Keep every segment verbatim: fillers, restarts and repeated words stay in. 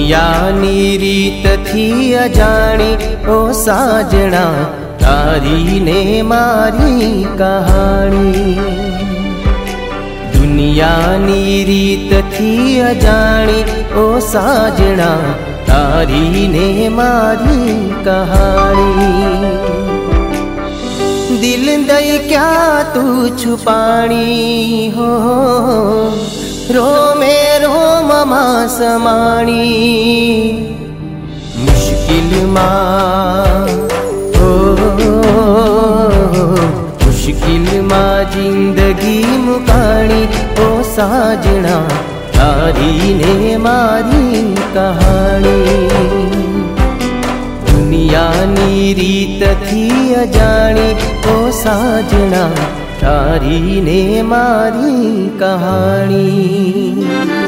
દુનિયાની રીતથી અજાણી ઓ સાજણા તારી ને મારી કહાણી। દુનિયાની રીતથી અજાણી ઓ સાજણા તારી ને મારી કહાણી। દિલ દઈ ક્યાં તું છુપાણી હો રોમે રોમમાં સમાણી। મુશ્કિલમાં ઓ મુશ્કિલમાં જિંદગી મુકાણી ઓ સાજણા તારી ને મારી કહાણી। દુનિયાની રીતથી અજાણી ઓ સાજણા તારી ને મારી કહાણી।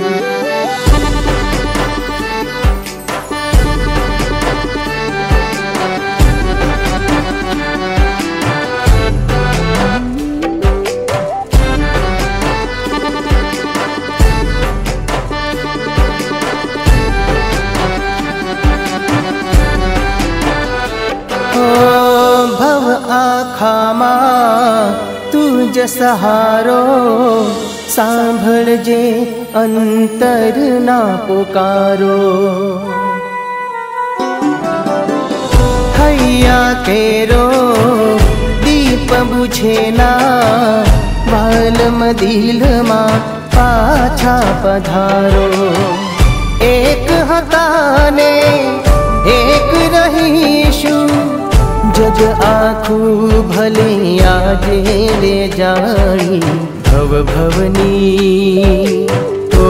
ભવ આખામાં તુજ સહારો સાંભળજે અંતરના પુકારો। હૈયા કેરો દીપ બુઝેના વાલમ દિલમાં પાછા પધારો। એક હતા ને એક રહીશું जग आँखों भले आजे ले जानी। भव भवनी ओ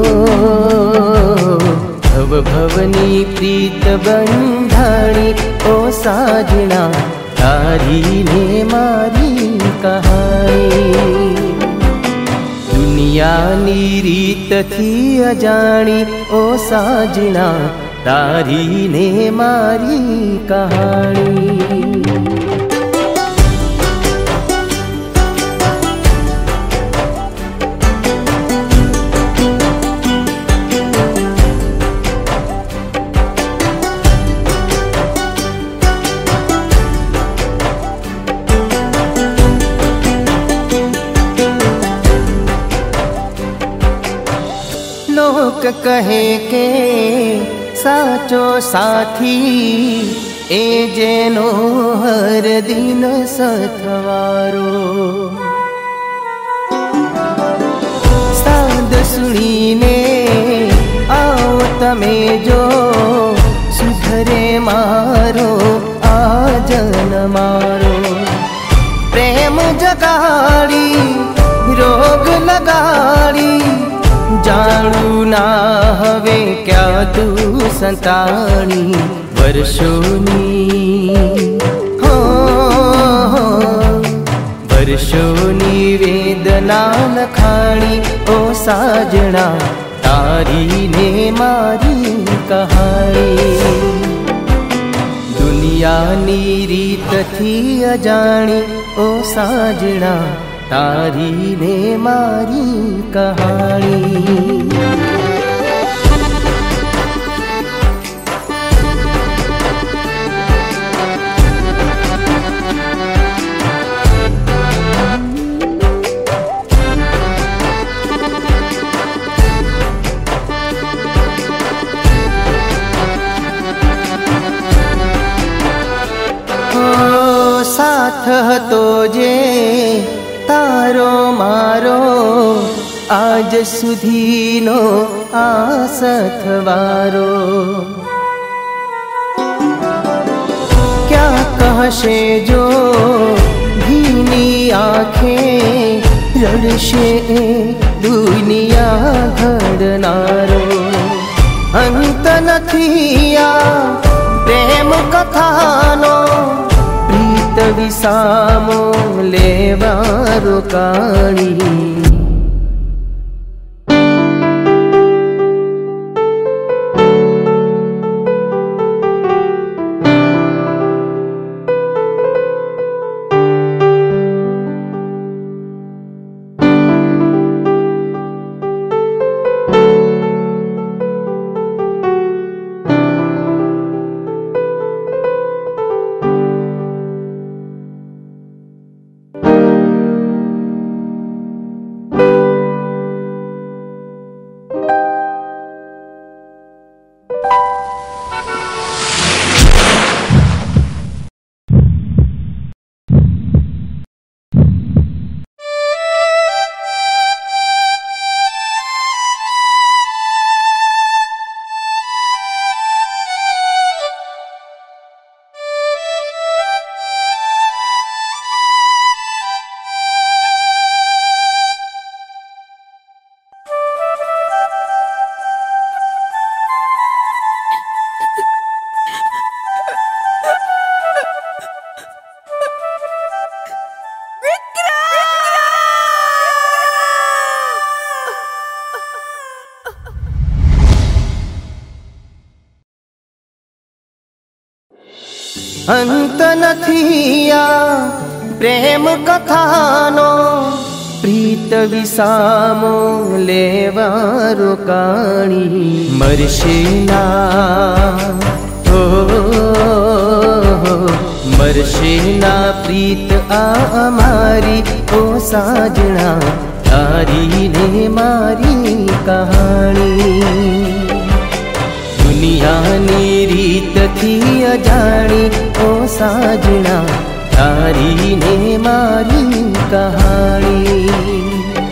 भव भवनी प्रीत बंधाणी ओ साजना तारी ने मारी कहानी। दुनियानी રીતથી અજાણી ઓ સાજણા તારી ને મારી કહાણી। लोक कहे के साचो साथी ए जेनो हर दिन सथवारो। साद सुनीने आओ तमे जो सुधरे मारो आजन मारो। प्रेम जगाड़ी रोग लगाड़ी जाणू ना हवे क्या तू संताणी। वर्षोनी हो वर्षोनी वेदना लखाणी ओ साजણા तारी ने मारी कहानी। दुनियानी રીતથી અજાણી ओ साजણા तारी ने मारी कहानी। ओ साथ હતો જે तारो मारो आज सुधीनो आ सथवारो। क्या कहशे जो भीनी आँखें रड़शे दुनिया घड़नारो। अंत નથી આ પ્રેમ કથાનો પ્રીત વિસામો લેવા રોકાણી। અંત નથી આ પ્રેમ કથાનો, પ્રીત વિસામો લેવા રોકાણી. મરશે ના હો, મરશે ના પ્રીત આ અમારી, ઓ સાજણા તારી ને મારી કહાણી. દુનિયાની રીતથી અજાણી, ઓ સાજણા તારી ને મારી કહાણી.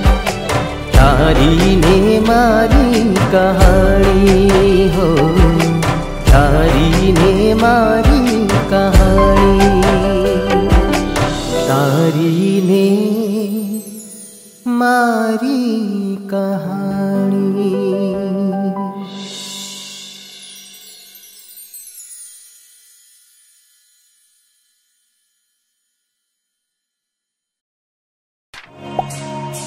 તારી ને મારી કહાણી હો, તારી ને મારી કહાણી. તારી ને મારી કહાણી.